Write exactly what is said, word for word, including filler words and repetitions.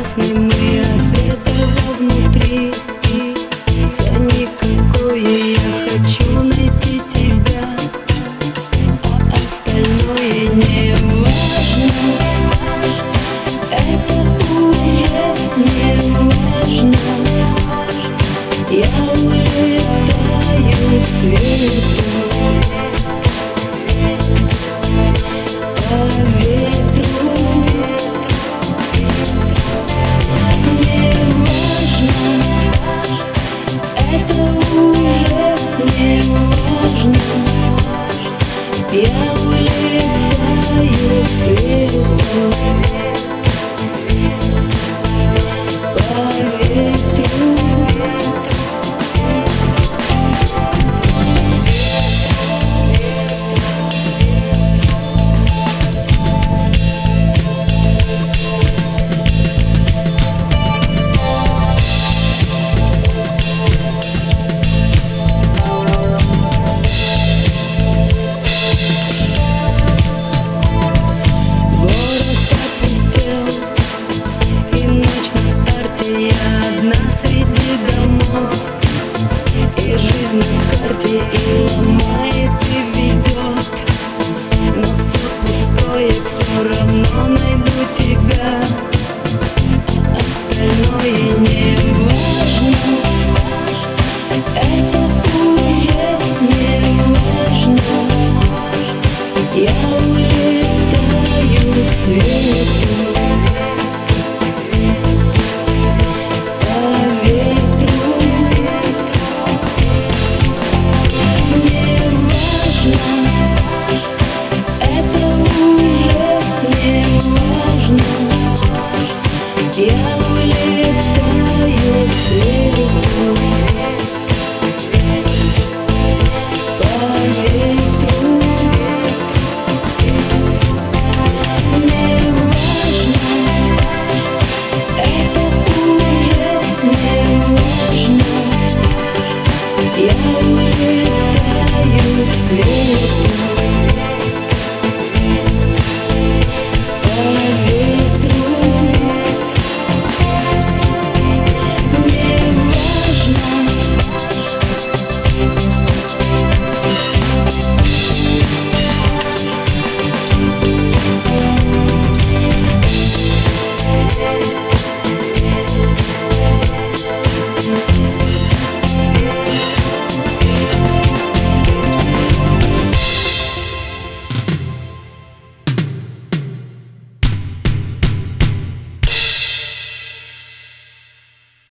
красный мы от этого внутри. Все никакое, я хочу найти тебя, а остальное не важно. Это уже не важно. Я улетаю к свету по ветру. Не важно, это уже не важно. Я улетаю к свету по ветру. Я одна среди домов, и жизнь на карте и ломает, и ведет. Но все пустое, все равно найду тебя, а остальное не важно. Это уже не важно. Я улетаю к свету. Я улетаю к свету по ветру. Не важно, это уже не важно. Я улетаю к свету по ветру.